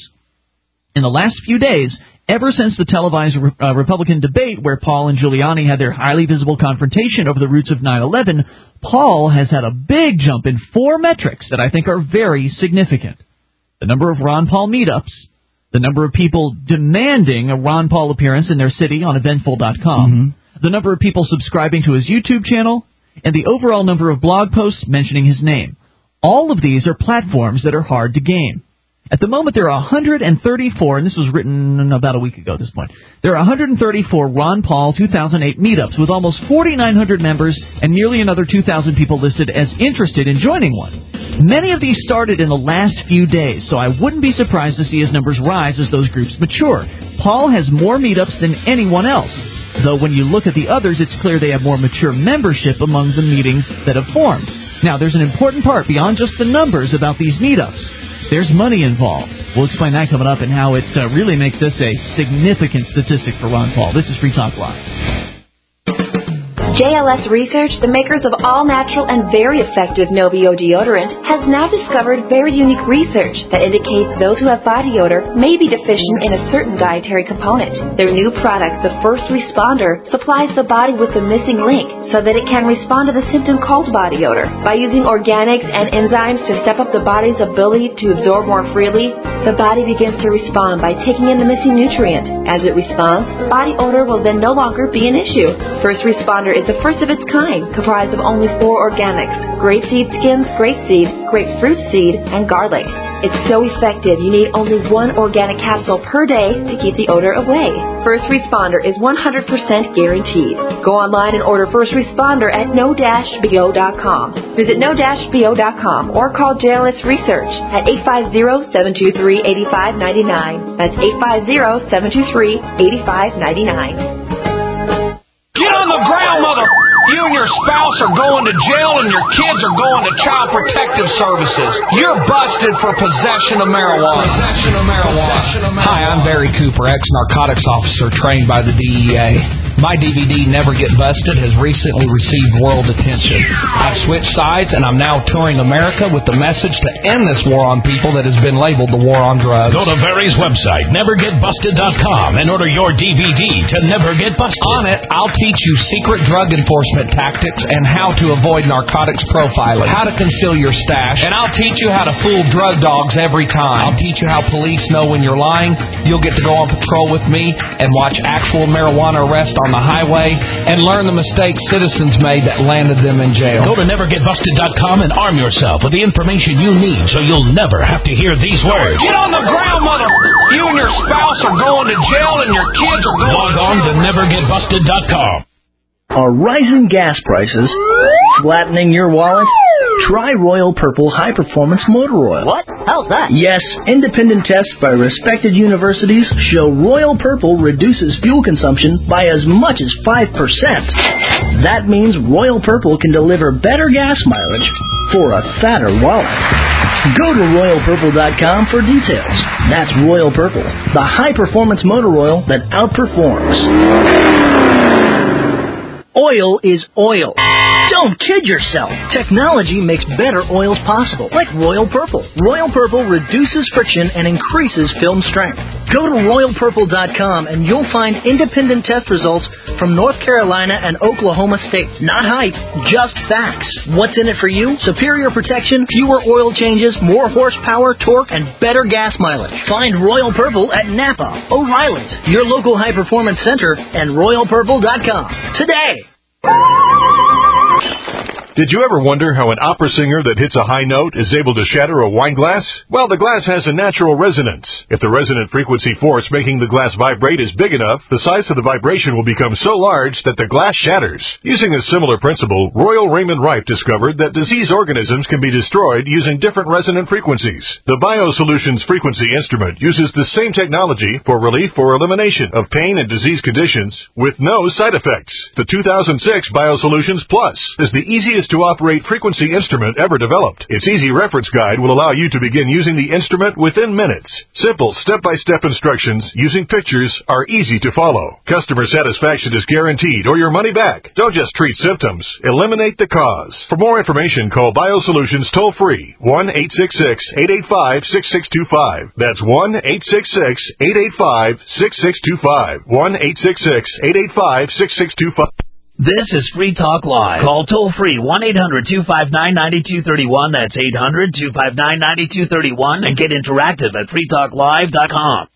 In the last few days, ever since the televised uh, Republican debate where Paul and Giuliani had their highly visible confrontation over the roots of nine eleven, Paul has had a big jump in four metrics that I think are very significant. The number of Ron Paul meetups, the number of people demanding a Ron Paul appearance in their city on eventful dot com, mm-hmm. the number of people subscribing to his YouTube channel, and the overall number of blog posts mentioning his name. All of these are platforms that are hard to gain. At the moment, there are one hundred thirty-four, and this was written about a week ago at this point, there are one hundred thirty-four Ron Paul two thousand eight meetups with almost forty-nine hundred members and nearly another two thousand people listed as interested in joining one. Many of these started in the last few days, so I wouldn't be surprised to see his numbers rise as those groups mature. Paul has more meetups than anyone else, though when you look at the others, it's clear they have more mature membership among the meetings that have formed. Now, there's an important part beyond just the numbers about these meetups. There's money involved. We'll explain that coming up and how it uh, really makes this a significant statistic for Ron Paul. This is Free Talk Live. J L S Research, the makers of all-natural and very effective Novio deodorant, has now discovered very unique research that indicates those who have body odor may be deficient in a certain dietary component. Their new product, the First Responder, supplies the body with the missing link so that it can respond to the symptom called body odor. By using organics and enzymes to step up the body's ability to absorb more freely, the body begins to respond by taking in the missing nutrient. As it responds, body odor will then no longer be an issue. First Responder is the first of its kind, comprised of only four organics: grapeseed skins, grapeseed, grapefruit seed, and garlic. It's so effective, you need only one organic capsule per day to keep the odor away. First Responder is one hundred percent guaranteed. Go online and order First Responder at no dash b o dot com. Visit no dash b o dot com or call J L S Research at eight five zero, seven two three, eight five nine nine. That's eight five zero, seven two three, eight five nine nine. Get on the ground, mother... You and your spouse are going to jail and your kids are going to Child Protective Services. You're busted for possession of marijuana. Possession of marijuana. Hi, I'm Barry Cooper, ex-narcotics officer trained by the D E A. My D V D, Never Get Busted, has recently received world attention. I've switched sides, and I'm now touring America with the message to end this war on people that has been labeled the war on drugs. Go to Barry's website, never get busted dot com, and order your D V D to Never Get Busted. On it, I'll teach you secret drug enforcement tactics and how to avoid narcotics profiling, how to conceal your stash, and I'll teach you how to fool drug dogs every time. I'll teach you how police know when you're lying. You'll get to go on patrol with me and watch actual marijuana arrests on the highway and learn the mistakes citizens made that landed them in jail. Go to never get busted dot com and arm yourself with the information you need so you'll never have to hear these words. Get on the ground, mother! You and your spouse are going to jail and your kids are going Log to on to never get busted dot com. Are rising gas prices flattening your wallet? Try Royal Purple High Performance Motor Oil. What? How's that? Yes, independent tests by respected universities show Royal Purple reduces fuel consumption by as much as five percent. That means Royal Purple can deliver better gas mileage for a fatter wallet. Go to Royal Purple dot com for details. That's Royal Purple, the high-performance motor oil that outperforms. Oil is oil. Don't kid yourself. Technology makes better oils possible, like Royal Purple. Royal Purple reduces friction and increases film strength. Go to Royal Purple dot com and you'll find independent test results from North Carolina and Oklahoma State. Not hype, just facts. What's in it for you? Superior protection, fewer oil changes, more horsepower, torque, and better gas mileage. Find Royal Purple at Napa, O'Reilly's, your local high-performance center, and Royal Purple dot com today. Did you ever wonder how an opera singer that hits a high note is able to shatter a wine glass? Well, the glass has a natural resonance. If the resonant frequency force making the glass vibrate is big enough, the size of the vibration will become so large that the glass shatters. Using a similar principle, Royal Raymond Rife discovered that disease organisms can be destroyed using different resonant frequencies. The BioSolutions frequency instrument uses the same technology for relief or elimination of pain and disease conditions with no side effects. The two thousand six BioSolutions Plus is the easiest to operate frequency instrument ever developed. Its easy reference guide will allow you to begin using the instrument within minutes. Simple step-by-step instructions using pictures are easy to follow. Customer satisfaction is guaranteed or your money back. Don't just treat symptoms, eliminate the cause. For more information, call BioSolutions toll-free, one eight six six, eight eight five, six six two five. That's one eight six six, eight eight five, six six two five. one eight six six, eight eight five, six six two five. This is Free Talk Live. Call toll-free one eight hundred two five nine nine two three one. That's eight hundred two five nine nine two three one. And get interactive at free talk live dot com.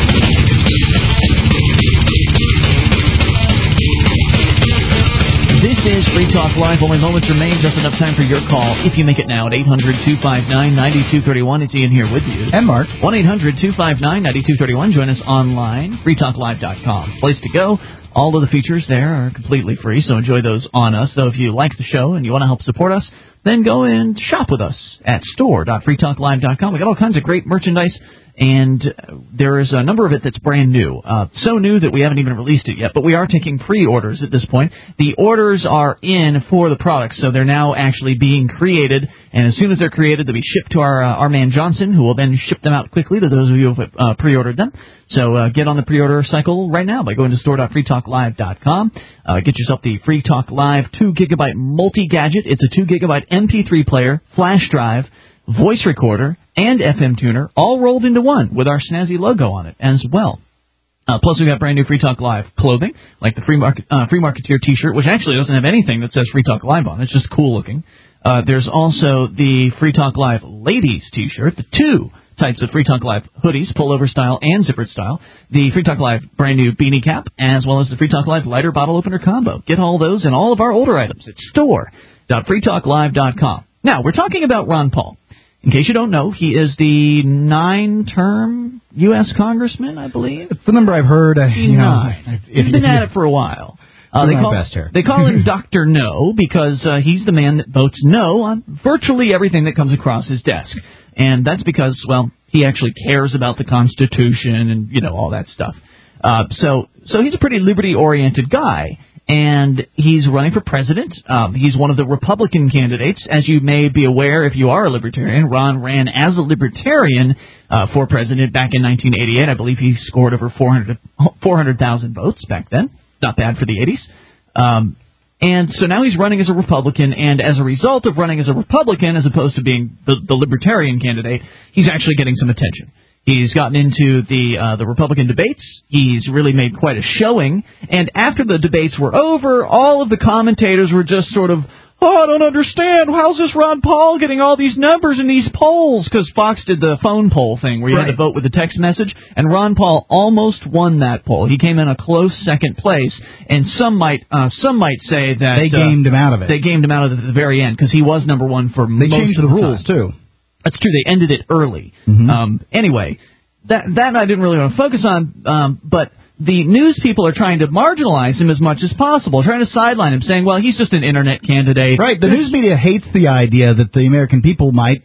This is Free Talk Live. Only moments remain. Just enough time for your call. If you make it now at eight hundred two five nine nine two three one. It's Ian here with you. And Mark. one eight hundred two five nine nine two three one. Join us online. free talk live dot com. Place to go. All of the features there are completely free, so enjoy those on us. Though if you like the show and you want to help support us, then go and shop with us at store dot free talk live dot com. We got all kinds of great merchandise, and there is a number of it that's brand new. Uh, so new that we haven't even released it yet, but we are taking pre-orders at this point. The orders are in for the products, so they're now actually being created, and as soon as they're created, they'll be shipped to our, uh, our man Johnson, who will then ship them out quickly to those of you who have uh, pre-ordered them. So uh, get on the pre-order cycle right now by going to store dot free talk live dot com. Uh, get yourself the Free Talk Live two gigabyte multi-gadget. It's a two gigabyte M P three player, flash drive, voice recorder, and F M tuner, all rolled into one with our snazzy logo on it as well. Uh, plus, we've got brand new Free Talk Live clothing, like the Free, Market, uh, Free Marketeer T-shirt, which actually doesn't have anything that says Free Talk Live on it. It's just cool looking. Uh, there's also the Free Talk Live Ladies T-shirt, the two types of Free Talk Live hoodies, pullover style and zippered style, the Free Talk Live brand new beanie cap, as well as the Free Talk Live lighter bottle opener combo. Get all those and all of our older items at store dot free talk live dot com. Now, we're talking about Ron Paul. In case you don't know, he is the nine-term U S congressman, I believe. It's the number I've heard. Uh, you know, He's if, been if, at it for a while. Uh, they, my call, best here. they call him Doctor No because uh, he's the man that votes no on virtually everything that comes across his desk. And that's because, well, he actually cares about the Constitution and, you know, all that stuff. Uh, so, so he's a pretty liberty-oriented guy. And he's running for president. Um, he's one of the Republican candidates. As you may be aware, if you are a libertarian, Ron ran as a libertarian uh, for president back in nineteen eighty-eight. I believe he scored over four hundred thousand votes back then. Not bad for the eighties. Um, and so now he's running as a Republican, and as a result of running as a Republican, as opposed to being the, the libertarian candidate, he's actually getting some attention. He's gotten into the uh, the Republican debates. He's really made quite a showing. And after the debates were over, all of the commentators were just sort of, oh, I don't understand. How's this Ron Paul getting all these numbers in these polls? Because Fox did the phone poll thing where you right. had to vote with a text message. And Ron Paul almost won that poll. He came in a close second place. And some might uh, some might say that they gamed uh, him out of it. They gamed him out of it at the very end because he was number one for they most changed of the, the rules, time. too. That's true. They ended it early. Mm-hmm. Um, anyway, that that I didn't really want to focus on, um, but the news people are trying to marginalize him as much as possible, trying to sideline him, saying, well, he's just an Internet candidate. Right. The news media hates the idea that the American people might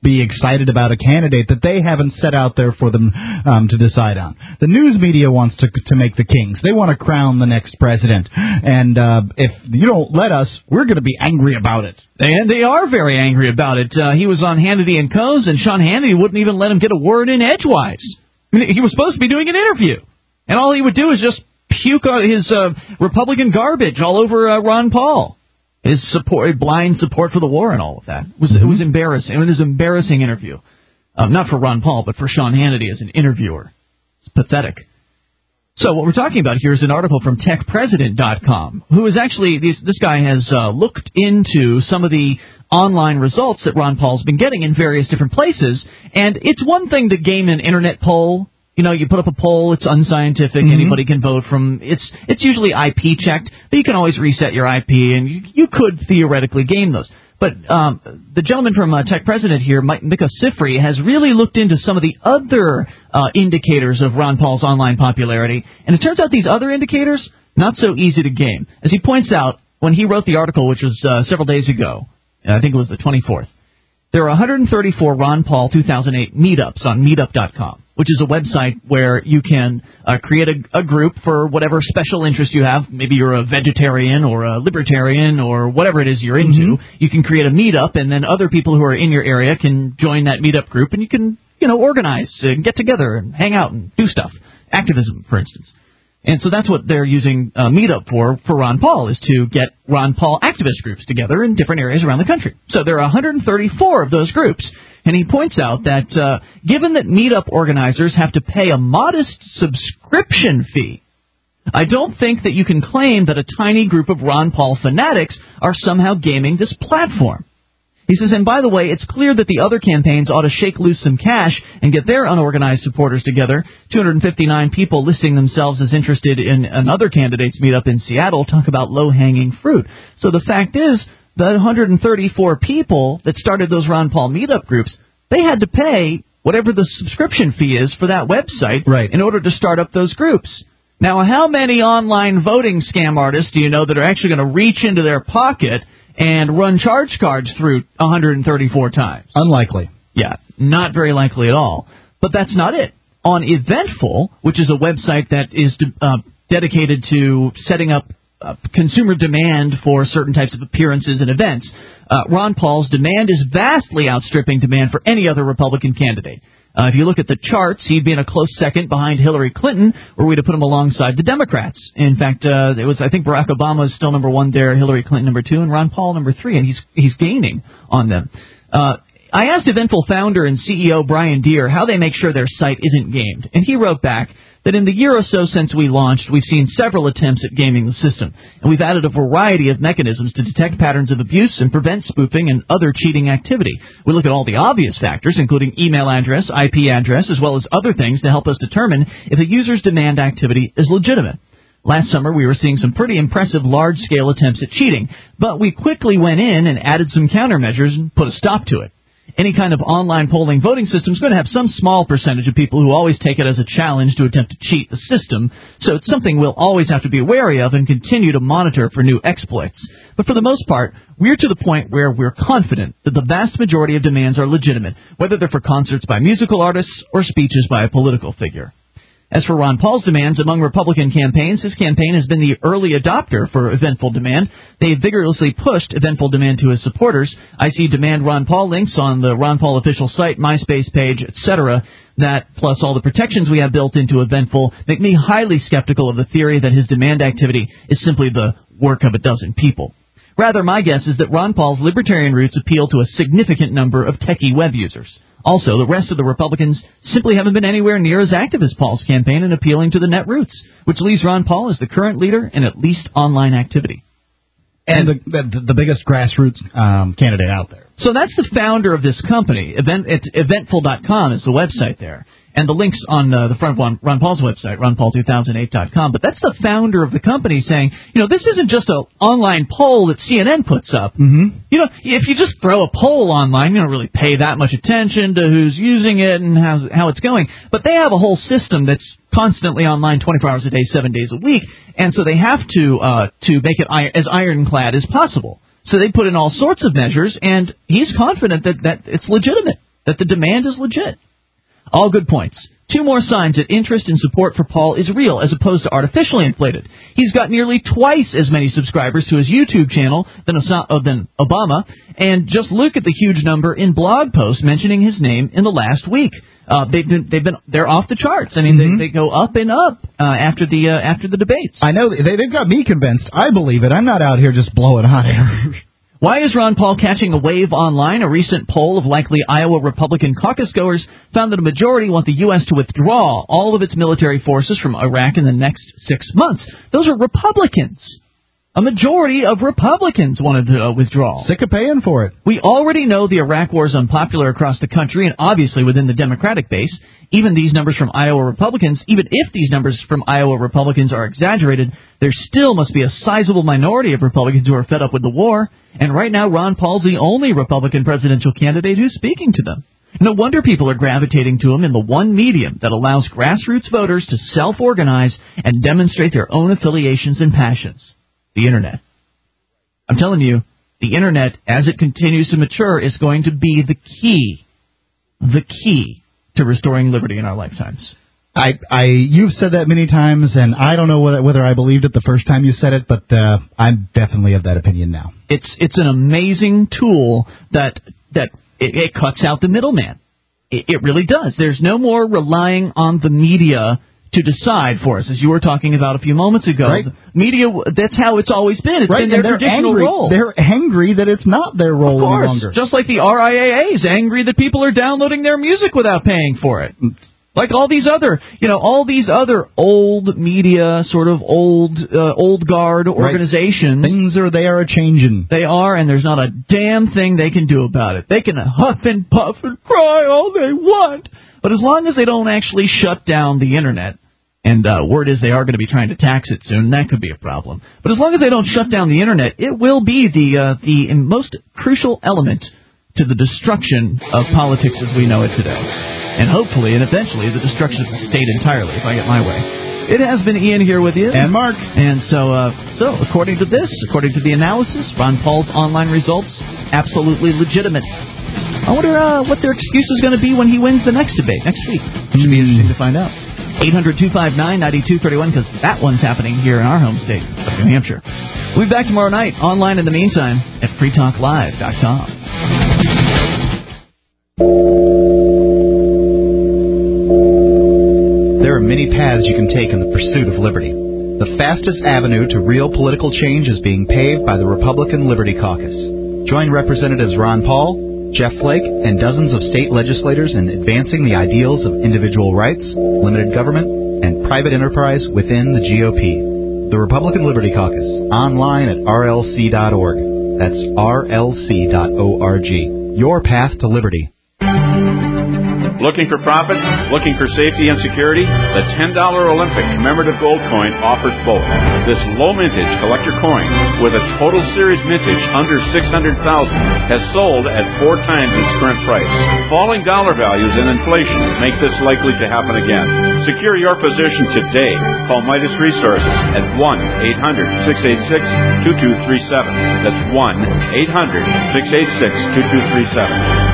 be excited about a candidate that they haven't set out there for them um, to decide on. The news media wants to to make the kings. They want to crown the next president. And uh, if you don't let us, we're going to be angry about it. And they are very angry about it. Uh, he was on Hannity and Co's, and Sean Hannity wouldn't even let him get a word in edgewise. I mean, he was supposed to be doing an interview, and all he would do is just puke on his uh, Republican garbage all over uh, Ron Paul. His support, blind support for the war and all of that. It was, mm-hmm. it was embarrassing. It was an embarrassing interview. Uh, not for Ron Paul, but for Sean Hannity as an interviewer. It's pathetic. So what we're talking about here is an article from tech president dot com, who is actually, this, this guy has uh, looked into some of the online results that Ron Paul's been getting in various different places. And it's one thing to game an internet poll. You know, you put up a poll, it's unscientific, mm-hmm. anybody can vote from, it's it's usually I P checked, but you can always reset your I P, and you, you could theoretically game those. But um, the gentleman from uh, Tech President here, Mike, Mika Sifry, has really looked into some of the other uh, indicators of Ron Paul's online popularity, and it turns out these other indicators, not so easy to game. As he points out, when he wrote the article, which was uh, several days ago, I think it was the twenty-fourth, there are one hundred thirty-four Ron Paul two thousand eight meetups on meetup dot com, which is a website where you can uh, create a, a group for whatever special interest you have. Maybe you're a vegetarian or a libertarian or whatever it is you're into. Mm-hmm. You can create a meetup, and then other people who are in your area can join that meetup group, and you can, you know, organize and get together and hang out and do stuff. Activism, for instance. And so that's what they're using uh, Meetup for, for Ron Paul, is to get Ron Paul activist groups together in different areas around the country. So there are one hundred thirty-four of those groups, and he points out that uh, given that Meetup organizers have to pay a modest subscription fee, I don't think that you can claim that a tiny group of Ron Paul fanatics are somehow gaming this platform. He says, and by the way, it's clear that the other campaigns ought to shake loose some cash and get their unorganized supporters together. two hundred fifty-nine people listing themselves as interested in another candidate's meetup in Seattle talk about low-hanging fruit. So the fact is, the one hundred thirty-four people that started those Ron Paul meetup groups, they had to pay whatever the subscription fee is for that website right. in order to start up those groups. Now, how many online voting scam artists do you know that are actually going to reach into their pocket and run charge cards through one hundred thirty-four times? Unlikely. Yeah, not very likely at all. But that's not it. On Eventful, which is a website that is uh, dedicated to setting up uh, consumer demand for certain types of appearances and events, uh, Ron Paul's demand is vastly outstripping demand for any other Republican candidate. Uh, if you look at the charts, he'd be in a close second behind Hillary Clinton, or we'd have put him alongside the Democrats. In fact, uh, it was I think Barack Obama is still number one there, Hillary Clinton number two, and Ron Paul number three, and he's he's gaining on them. Uh, I asked Eventful founder and C E O Brian Deere how they make sure their site isn't gamed, and he wrote back that in the year or so since we launched, we've seen several attempts at gaming the system, and we've added a variety of mechanisms to detect patterns of abuse and prevent spoofing and other cheating activity. We look at all the obvious factors, including email address, I P address, as well as other things to help us determine if a user's demand activity is legitimate. Last summer, we were seeing some pretty impressive large-scale attempts at cheating, but we quickly went in and added some countermeasures and put a stop to it. Any kind of online polling voting system is going to have some small percentage of people who always take it as a challenge to attempt to cheat the system, so it's something we'll always have to be wary of and continue to monitor for new exploits. But for the most part, we're to the point where we're confident that the vast majority of demands are legitimate, whether they're for concerts by musical artists or speeches by a political figure. As for Ron Paul's demands among Republican campaigns, his campaign has been the early adopter for Eventful Demand. They vigorously pushed Eventful Demand to his supporters. I see Demand Ron Paul links on the Ron Paul official site, MySpace page, et cetera. That, plus all the protections we have built into Eventful, make me highly skeptical of the theory that his demand activity is simply the work of a dozen people. Rather, my guess is that Ron Paul's libertarian roots appeal to a significant number of techie web users. Also, the rest of the Republicans simply haven't been anywhere near as active as Paul's campaign in appealing to the net roots, which leaves Ron Paul as the current leader in at least online activity. And, and the, the, the biggest grassroots um, candidate out there. So that's the founder of this company. Event, it's eventful dot com is the website there. And the link's on uh, the front of Ron Paul's website, ron paul two thousand eight dot com. But that's the founder of the company saying, you know, this isn't just an online poll that C N N puts up. Mm-hmm. You know, if you just throw a poll online, you don't really pay that much attention to who's using it and how, how it's going. But they have a whole system that's constantly online twenty-four hours a day, seven days a week. And so they have to uh, to make it ir- as ironclad as possible. So they put in all sorts of measures, and he's confident that, that it's legitimate. that the demand is legit. All good points. Two more signs that interest and support for Paul is real as opposed to artificially inflated. He's got nearly twice as many subscribers to his YouTube channel than, uh, than Obama, and just look at the huge number in blog posts mentioning his name in the last week. Uh, they've been, they've been, they're off the charts. I mean, mm-hmm. they, they go up and up uh, after the uh, after the debates. I know they, they've got me convinced. I believe it. I'm not out here just blowing hot air. Why is Ron Paul catching a wave online? A recent poll of likely Iowa Republican caucus goers found that a majority want the U S to withdraw all of its military forces from Iraq in the next six months. Those are Republicans. A majority of Republicans wanted to uh, withdraw. Sick of paying for it. We already know the Iraq war is unpopular across the country and obviously within the Democratic base. Even these numbers from Iowa Republicans, even if these numbers from Iowa Republicans are exaggerated, there still must be a sizable minority of Republicans who are fed up with the war. And right now, Ron Paul's the only Republican presidential candidate who's speaking to them. No wonder people are gravitating to him in the one medium that allows grassroots voters to self-organize and demonstrate their own affiliations and passions. The Internet. I'm telling you, the Internet, as it continues to mature, is going to be the key, the key to restoring liberty in our lifetimes. I, I, you've said that many times, and I don't know whether, whether I believed it the first time you said it, but uh, I'm definitely of that opinion now. It's it's an amazing tool that that it, it cuts out the middleman. It, it really does. There's no more relying on the media to decide for us, as you were talking about a few moments ago. Right. The media, that's how it's always been. It's right. been their traditional angry. role. They're angry that it's not their role of course. any longer. Just like the R I A A is angry that people are downloading their music without paying for it. Like all these other, you know, all these other old media, sort of old, uh, old guard organizations. Right. Things are, they are a changing. They are, and there's not a damn thing they can do about it. They can huff and puff and cry all they want, but as long as they don't actually shut down the Internet, and uh, word is they are going to be trying to tax it soon, that could be a problem. But as long as they don't shut down the Internet, it will be the uh, the most crucial element to the destruction of politics as we know it today. And hopefully, and eventually, the destruction of the state entirely, if I get my way. It has been Ian here with you. And Mark. And so, uh, so according to this, according to the analysis, Ron Paul's online results, absolutely legitimate. I wonder uh, what their excuse is going to be when he wins the next debate, next week. It should be interesting to find out. eight hundred two five nine nine two three one, because that one's happening here in our home state of New Hampshire. We'll be back tomorrow night, online in the meantime, at free talk live dot com. There are many paths you can take in the pursuit of liberty. The fastest avenue to real political change is being paved by the Republican Liberty Caucus. Join Representatives Ron Paul, Jeff Flake, and dozens of state legislators in advancing the ideals of individual rights, limited government, and private enterprise within the G O P. The Republican Liberty Caucus, online at R L C dot org. That's R L C dot org. Your path to liberty. Looking for profit? Looking for safety and security? The ten dollar Olympic commemorative gold coin offers both. This low mintage collector coin, with a total series mintage under six hundred thousand dollars, has sold at four times its current price. Falling dollar values and inflation make this likely to happen again. Secure your position today. Call Midas Resources at one eight hundred six eight six two two three seven. That's one eight hundred six eight six two two three seven.